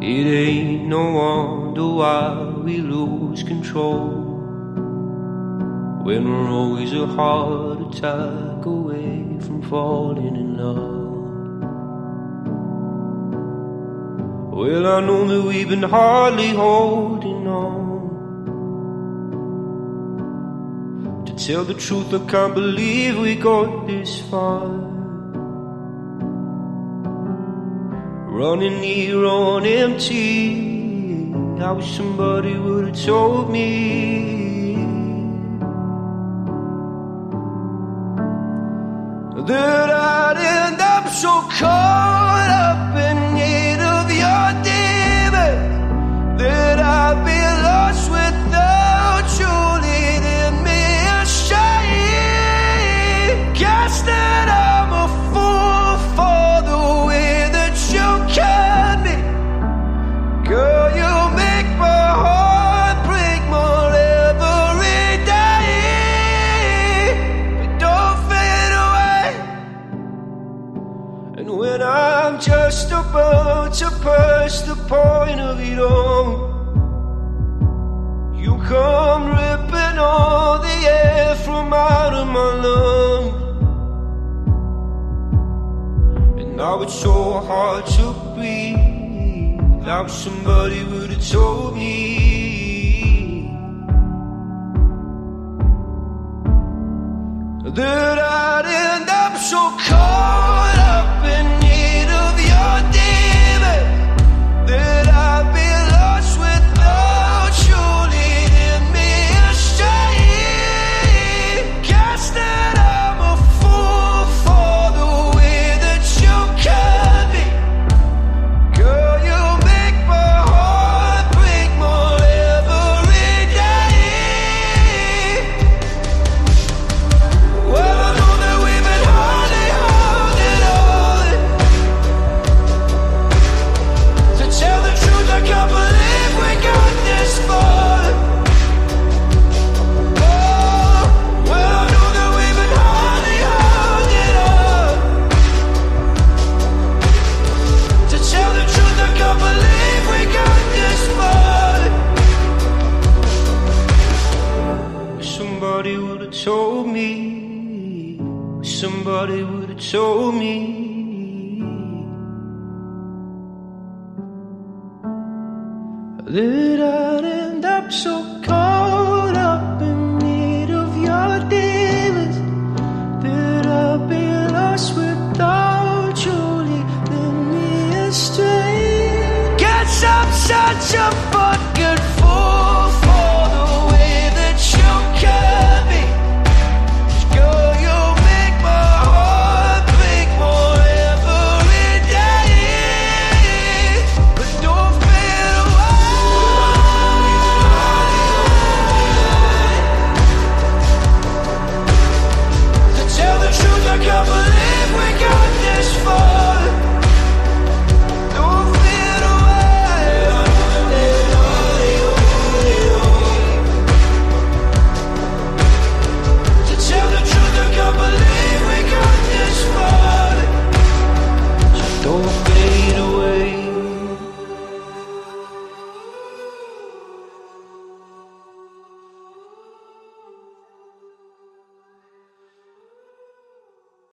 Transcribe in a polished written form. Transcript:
It ain't no wonder why we lose control when we're always a heart attack away from falling in love. Well, I know that we've been hardly holding on. To tell the truth, I can't believe we got this far. Running here on empty. I wish somebody would have told me that I'd end up so caught up in need of your demons, that I'd be lost without you leading me astray. Guess that I'm a fool for the way that you can be. Girl, you make my heart break more every day, but don't fade away. And when I'm just about to pass the point of it all, you come ripping all the air from out of my lungs. And now it's so hard to breathe. I wish somebody would have told me that I'd end up so caught up in need of your demons, that I'd be lost without you leading me astray. Guess that I'm a fool for the way that you can be. Girl, you make my heart break more every day. Well, I know that we've been hardly holding on. To tell the truth, I can't believe we got this far. Oh, well, I know that we've been hardly holding on. To tell the truth, I can't believe we got this far. Somebody would have told me. Somebody would have told me that I'd end up so caught up in need of your demons, that I'd be lost without you leading me astray. Guess I'm such a